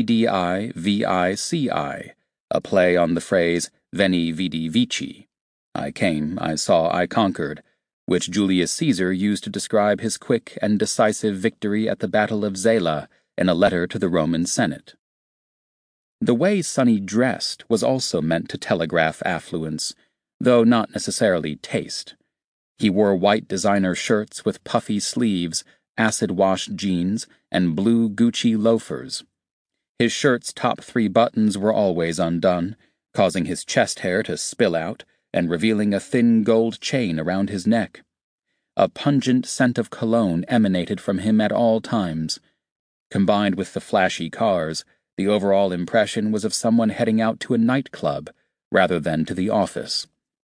VDI-VICI, a play on the phrase Veni Vidi Vici, I came, I saw, I conquered, which Julius Caesar used to describe his quick and decisive victory at the Battle of Zela in a letter to the Roman Senate. The way Sunny dressed was also meant to telegraph affluence, though not necessarily taste. He wore white designer shirts with puffy sleeves, acid-washed jeans, and blue Gucci loafers. His shirt's top 3 buttons were always undone, causing his chest hair to spill out and revealing a thin gold chain around his neck. A pungent scent of cologne emanated from him at all times. Combined with the flashy cars, the overall impression was of someone heading out to a nightclub rather than to the office.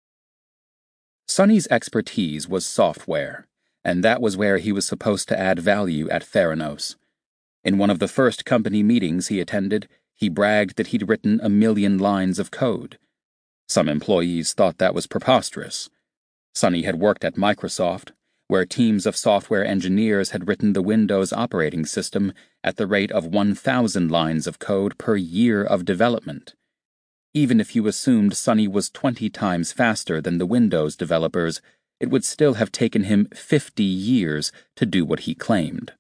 Sunny's expertise was software, and that was where he was supposed to add value at Theranos. In one of the first company meetings he attended, he bragged that he'd written 1 million lines of code. Some employees thought that was preposterous. Sunny had worked at Microsoft, where teams of software engineers had written the Windows operating system at the rate of 1,000 lines of code per year of development. Even if you assumed Sunny was 20 times faster than the Windows developers, it would still have taken him 50 years to do what he claimed.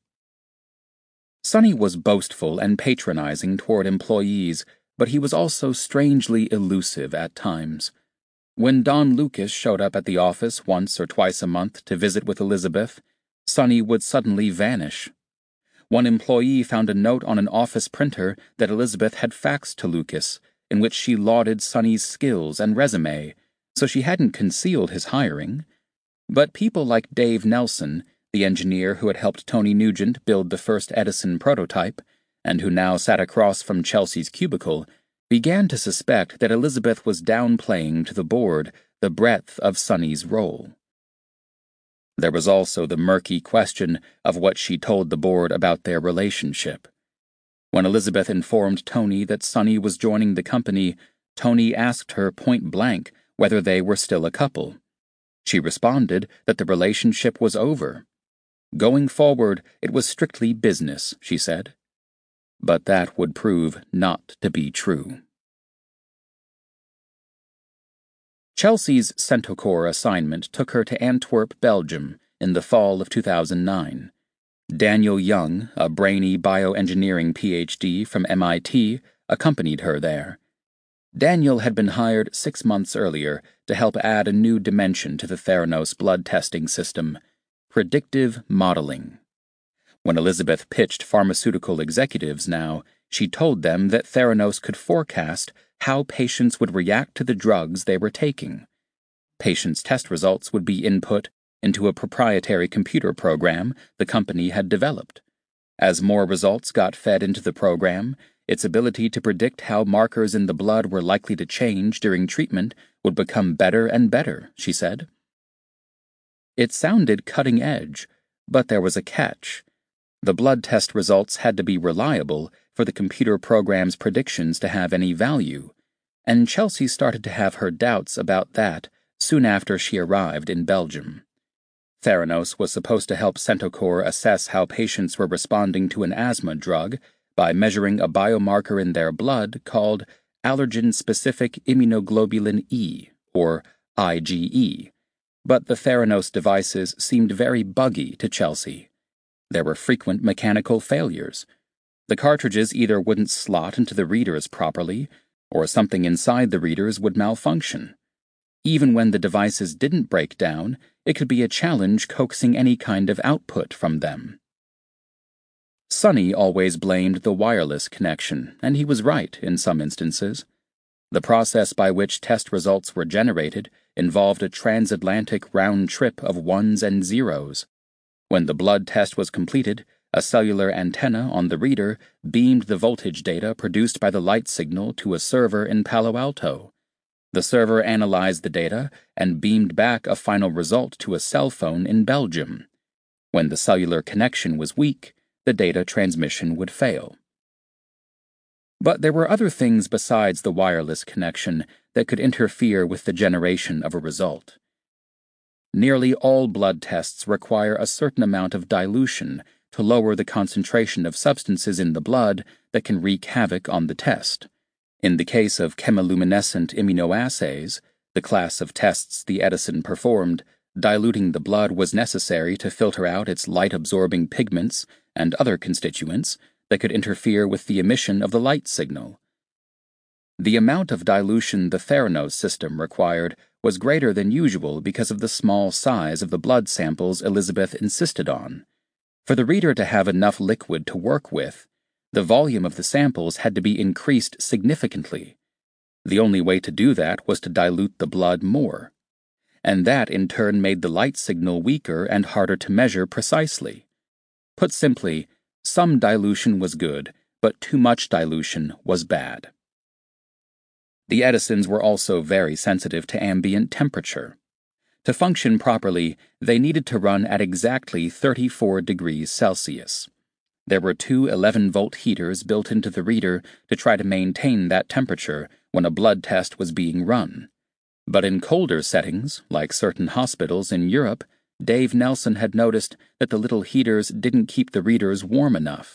Sunny was boastful and patronizing toward employees, but he was also strangely elusive at times. When Don Lucas showed up at the office once or twice a month to visit with Elizabeth, Sunny would suddenly vanish. One employee found a note on an office printer that Elizabeth had faxed to Lucas, in which she lauded Sunny's skills and resume, so she hadn't concealed his hiring. But people like Dave Nelson, the engineer who had helped Tony Nugent build the first Edison prototype, and who now sat across from Chelsea's cubicle, began to suspect that Elizabeth was downplaying to the board the breadth of Sunny's role. There was also the murky question of what she told the board about their relationship. When Elizabeth informed Tony that Sunny was joining the company, Tony asked her point blank whether they were still a couple. She responded that the relationship was over. Going forward, it was strictly business, she said. But that would prove not to be true. Chelsea's Centocor assignment took her to Antwerp, Belgium, in the fall of 2009. Daniel Young, a brainy bioengineering PhD from MIT, accompanied her there. Daniel had been hired 6 months earlier to help add a new dimension to the Theranos blood testing system: predictive modeling. When Elizabeth pitched pharmaceutical executives now, she told them that Theranos could forecast how patients would react to the drugs they were taking. Patients' test results would be input into a proprietary computer program the company had developed. As more results got fed into the program, its ability to predict how markers in the blood were likely to change during treatment would become better and better, she said. It sounded cutting edge, but there was a catch. The blood test results had to be reliable for the computer program's predictions to have any value, and Chelsea started to have her doubts about that soon after she arrived in Belgium. Theranos was supposed to help Centocor assess how patients were responding to an asthma drug by measuring a biomarker in their blood called allergen-specific immunoglobulin E, or IgE, but the Theranos devices seemed very buggy to Chelsea. There were frequent mechanical failures. The cartridges either wouldn't slot into the readers properly, or something inside the readers would malfunction. Even when the devices didn't break down, it could be a challenge coaxing any kind of output from them. Sonny always blamed the wireless connection, and he was right in some instances. The process by which test results were generated involved a transatlantic round trip of ones and zeros. When the blood test was completed, a cellular antenna on the reader beamed the voltage data produced by the light signal to a server in Palo Alto. The server analyzed the data and beamed back a final result to a cell phone in Belgium. When the cellular connection was weak, the data transmission would fail. But there were other things besides the wireless connection that could interfere with the generation of a result. Nearly all blood tests require a certain amount of dilution to lower the concentration of substances in the blood that can wreak havoc on the test. In the case of chemiluminescent immunoassays, the class of tests the Edison performed, diluting the blood was necessary to filter out its light-absorbing pigments and other constituents that could interfere with the emission of the light signal. The amount of dilution the Theranos system required was greater than usual because of the small size of the blood samples Elizabeth insisted on. For the reader to have enough liquid to work with, the volume of the samples had to be increased significantly. The only way to do that was to dilute the blood more. And that in turn made the light signal weaker and harder to measure precisely. Put simply, some dilution was good, but too much dilution was bad. The Edisons were also very sensitive to ambient temperature. To function properly, they needed to run at exactly 34 degrees Celsius. There were two 11-volt heaters built into the reader to try to maintain that temperature when a blood test was being run. But in colder settings, like certain hospitals in Europe, Dave Nelson had noticed that the little heaters didn't keep the readers warm enough.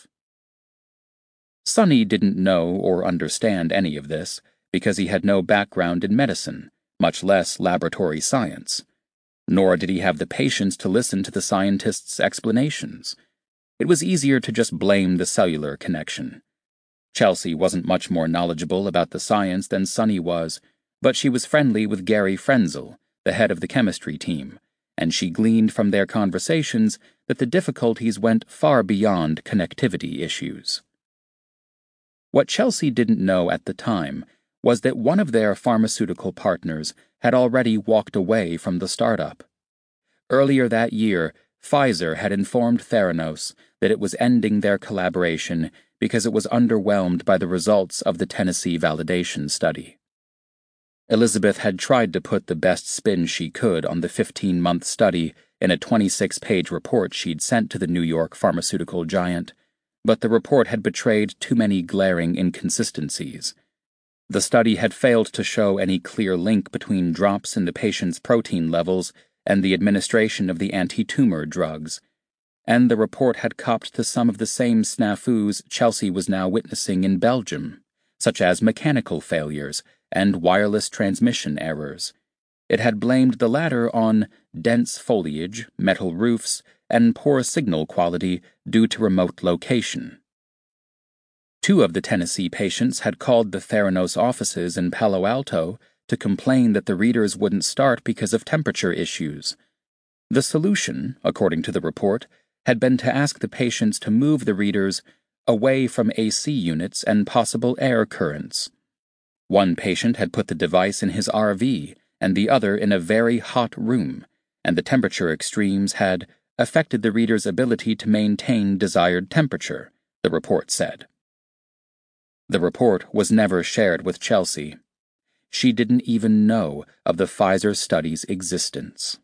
Sonny didn't know or understand any of this because he had no background in medicine, much less laboratory science. Nor did he have the patience to listen to the scientists' explanations. It was easier to just blame the cellular connection. Chelsea wasn't much more knowledgeable about the science than Sonny was, but she was friendly with Gary Frenzel, the head of the chemistry team, and she gleaned from their conversations that the difficulties went far beyond connectivity issues. What Chelsea didn't know at the time was that one of their pharmaceutical partners had already walked away from the startup. Earlier that year, Pfizer had informed Theranos that it was ending their collaboration because it was underwhelmed by the results of the Tennessee validation study. Elizabeth had tried to put the best spin she could on the 15-month study in a 26-page report she'd sent to the New York pharmaceutical giant, but the report had betrayed too many glaring inconsistencies. The study had failed to show any clear link between drops in the patient's protein levels and the administration of the anti-tumor drugs, and the report had copped to some of the same snafus Chelsea was now witnessing in Belgium, such as mechanical failures and wireless transmission errors. It had blamed the latter on dense foliage, metal roofs, and poor signal quality due to remote location. 2 of the Tennessee patients had called the Theranos offices in Palo Alto to complain that the readers wouldn't start because of temperature issues. The solution, according to the report, had been to ask the patients to move the readers away from AC units and possible air currents. One patient had put the device in his RV and the other in a very hot room, and the temperature extremes had affected the reader's ability to maintain desired temperature, the report said. The report was never shared with Chelsea. She didn't even know of the Pfizer study's existence.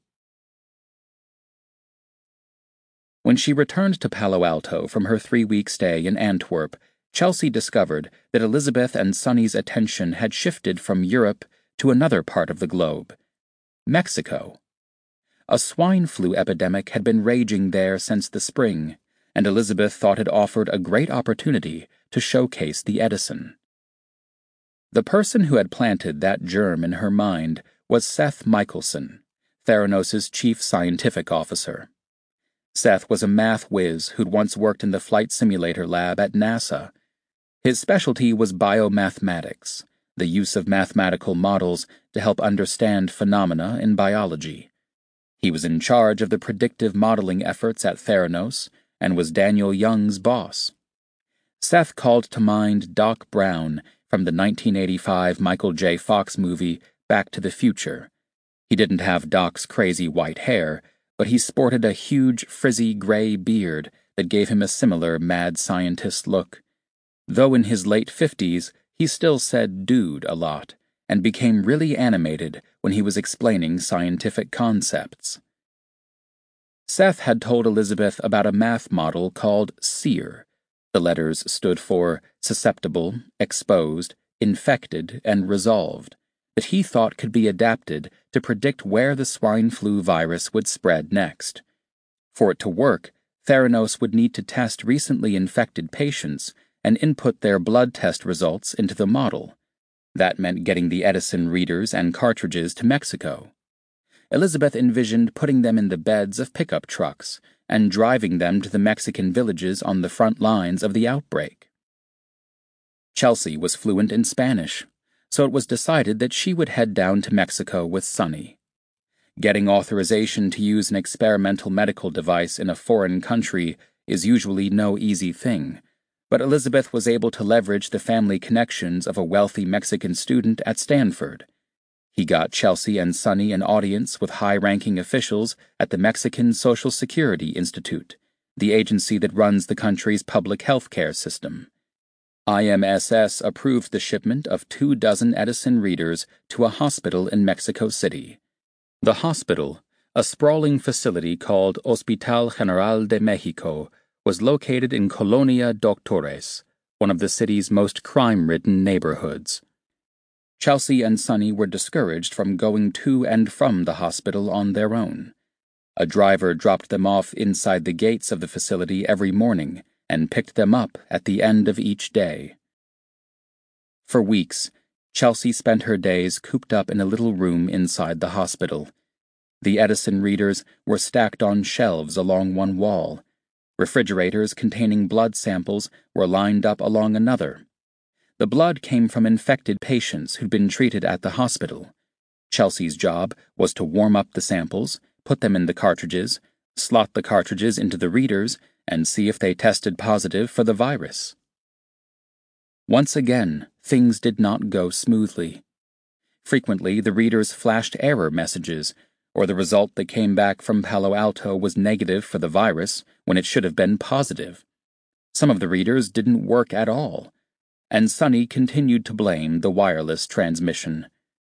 When she returned to Palo Alto from her 3-week stay in Antwerp, Chelsea discovered that Elizabeth and Sonny's attention had shifted from Europe to another part of the globe, Mexico. A swine flu epidemic had been raging there since the spring, and Elizabeth thought it offered a great opportunity to showcase the Edison. The person who had planted that germ in her mind was Seth Michelson, Theranos' chief scientific officer. Seth was a math whiz who'd once worked in the flight simulator lab at NASA. His specialty was biomathematics, the use of mathematical models to help understand phenomena in biology. He was in charge of the predictive modeling efforts at Theranos and was Daniel Young's boss. Seth called to mind Doc Brown from the 1985 Michael J. Fox movie Back to the Future. He didn't have Doc's crazy white hair, but he sported a huge, frizzy gray beard that gave him a similar mad scientist look. Though in his late 50s, he still said dude a lot, and became really animated when he was explaining scientific concepts. Seth had told Elizabeth about a math model called SEER. The letters stood for susceptible, exposed, infected, and resolved, that he thought could be adapted to predict where the swine flu virus would spread next. For it to work, Theranos would need to test recently infected patients and input their blood test results into the model. That meant getting the Edison readers and cartridges to Mexico. Elizabeth envisioned putting them in the beds of pickup trucks and driving them to the Mexican villages on the front lines of the outbreak. Chelsea was fluent in Spanish, so it was decided that she would head down to Mexico with Sonny. Getting authorization to use an experimental medical device in a foreign country is usually no easy thing, but Elizabeth was able to leverage the family connections of a wealthy Mexican student at Stanford. He got Chelsea and Sonny an audience with high-ranking officials at the Mexican Social Security Institute, the agency that runs the country's public health care system. IMSS approved the shipment of 24 Edison readers to a hospital in Mexico City. The hospital, a sprawling facility called Hospital General de Mexico, was located in Colonia Doctores, one of the city's most crime-ridden neighborhoods. Chelsea and Sonny were discouraged from going to and from the hospital on their own. A driver dropped them off inside the gates of the facility every morning and picked them up at the end of each day. For weeks, Chelsea spent her days cooped up in a little room inside the hospital. The Edison readers were stacked on shelves along one wall. Refrigerators containing blood samples were lined up along another. The blood came from infected patients who'd been treated at the hospital. Chelsea's job was to warm up the samples, put them in the cartridges, slot the cartridges into the readers, and see if they tested positive for the virus. Once again, things did not go smoothly. Frequently, the readers flashed error messages, or the result that came back from Palo Alto was negative for the virus when it should have been positive. Some of the readers didn't work at all, and Sonny continued to blame the wireless transmission.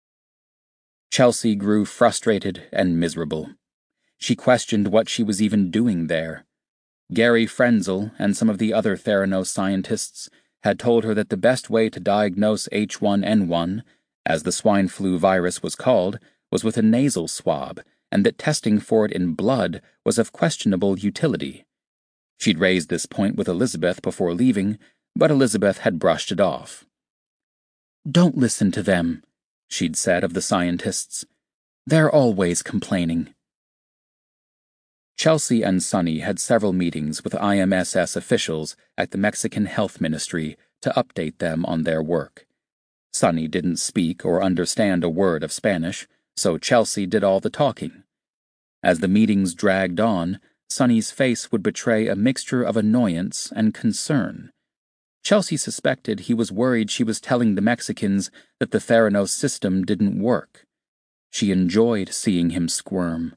Chelsea grew frustrated and miserable. She questioned what she was even doing there. Gary Frenzel and some of the other Theranos scientists had told her that the best way to diagnose H1N1, as the swine flu virus was called, was with a nasal swab, and that testing for it in blood was of questionable utility. She'd raised this point with Elizabeth before leaving, but Elizabeth had brushed it off. "Don't listen to them," she'd said of the scientists. "They're always complaining." Chelsea and Sonny had several meetings with IMSS officials at the Mexican Health Ministry to update them on their work. Sonny didn't speak or understand a word of Spanish, so Chelsea did all the talking. As the meetings dragged on, Sonny's face would betray a mixture of annoyance and concern. Chelsea suspected he was worried she was telling the Mexicans that the Theranos system didn't work. She enjoyed seeing him squirm.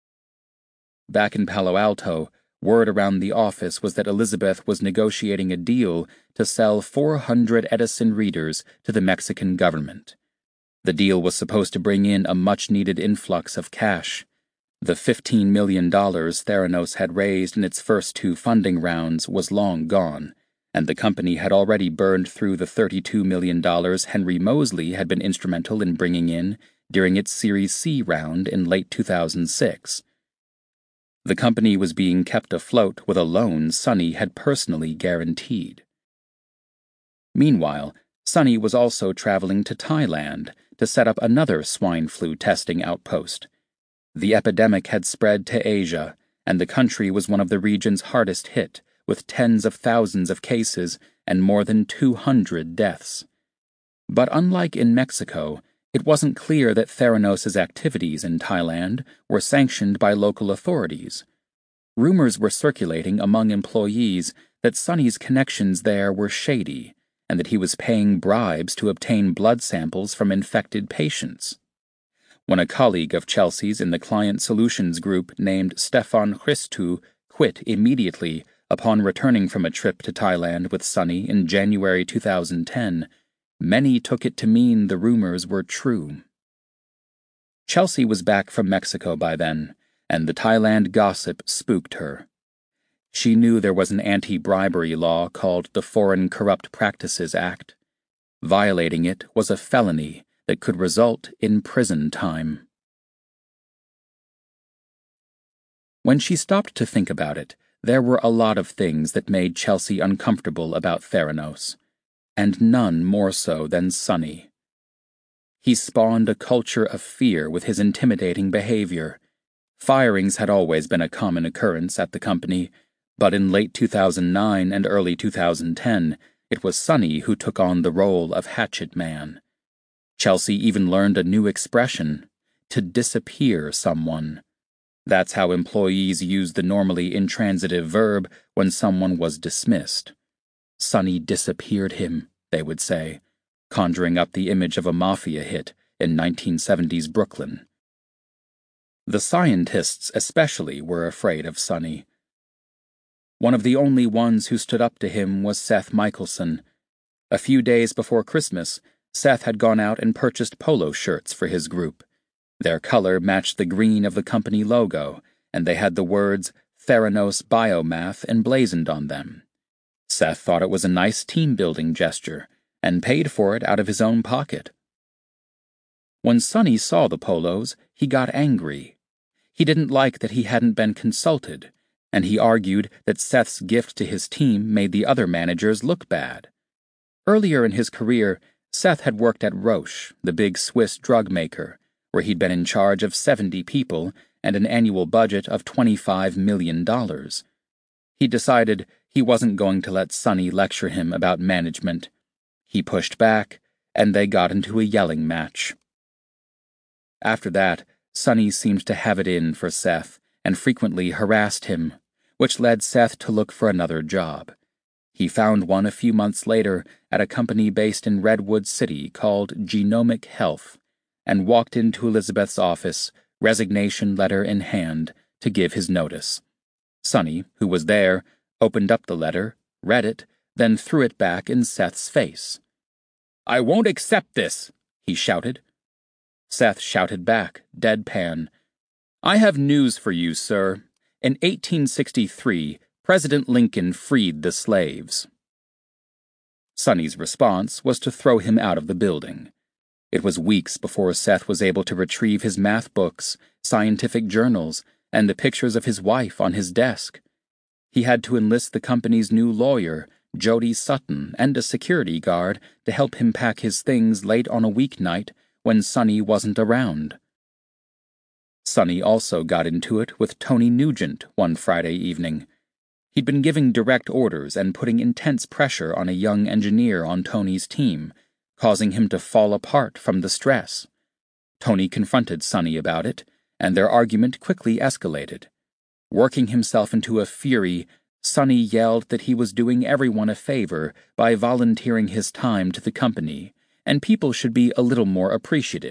Back in Palo Alto, word around the office was that Elizabeth was negotiating a deal to sell 400 Edison readers to the Mexican government. The deal was supposed to bring in a much-needed influx of cash. The $15 million Theranos had raised in its first 2 funding rounds was long gone, and the company had already burned through the $32 million Henry Moseley had been instrumental in bringing in during its Series C round in late 2006. The company was being kept afloat with a loan Sonny had personally guaranteed. Meanwhile, Sonny was also traveling to Thailand to set up another swine flu testing outpost. The epidemic had spread to Asia, and the country was one of the region's hardest hit, with tens of thousands of cases and more than 200 deaths. But unlike in Mexico, it wasn't clear that Theranos' activities in Thailand were sanctioned by local authorities. Rumors were circulating among employees that Sonny's connections there were shady, and that he was paying bribes to obtain blood samples from infected patients. When a colleague of Chelsea's in the Client Solutions Group named Stefan Christou quit immediately upon returning from a trip to Thailand with Sonny in January 2010, many took it to mean the rumors were true. Chelsea was back from Mexico by then, and the Thailand gossip spooked her. She knew there was an anti-bribery law called the Foreign Corrupt Practices Act. Violating it was a felony that could result in prison time. When she stopped to think about it, there were a lot of things that made Chelsea uncomfortable about Theranos, and none more so than Sonny. He spawned a culture of fear with his intimidating behavior. Firings had always been a common occurrence at the company, but in late 2009 and early 2010, it was Sonny who took on the role of hatchet man. Chelsea even learned a new expression, to disappear someone. That's how employees used the normally intransitive verb when someone was dismissed. Sonny disappeared him, they would say, conjuring up the image of a mafia hit in 1970s Brooklyn. The scientists especially were afraid of Sonny. One of the only ones who stood up to him was Seth Michelson. A few days before Christmas, Seth had gone out and purchased polo shirts for his group. Their color matched the green of the company logo, and they had the words Theranos Biomath emblazoned on them. Seth thought it was a nice team-building gesture, and paid for it out of his own pocket. When Sonny saw the polos, he got angry. He didn't like that he hadn't been consulted, and he argued that Seth's gift to his team made the other managers look bad. Earlier in his career, Seth had worked at Roche, the big Swiss drug maker, where he'd been in charge of 70 people and an annual budget of $25 million. He decided he wasn't going to let Sonny lecture him about management. He pushed back, and they got into a yelling match. After that, Sonny seemed to have it in for Seth and frequently harassed him, which led Seth to look for another job. He found one a few months later at a company based in Redwood City called Genomic Health, and walked into Elizabeth's office, resignation letter in hand, to give his notice. Sonny, who was there, opened up the letter, read it, then threw it back in Seth's face. "I won't accept this," he shouted. Seth shouted back, deadpan, "I have news for you, sir. In 1863, President Lincoln freed the slaves." Sonny's response was to throw him out of the building. It was weeks before Seth was able to retrieve his math books, scientific journals, and the pictures of his wife on his desk. He had to enlist the company's new lawyer, Jody Sutton, and a security guard to help him pack his things late on a weeknight when Sonny wasn't around. Sonny also got into it with Tony Nugent one Friday evening. He'd been giving direct orders and putting intense pressure on a young engineer on Tony's team, causing him to fall apart from the stress. Tony confronted Sonny about it, and their argument quickly escalated. Working himself into a fury, Sonny yelled that he was doing everyone a favor by volunteering his time to the company, and people should be a little more appreciative.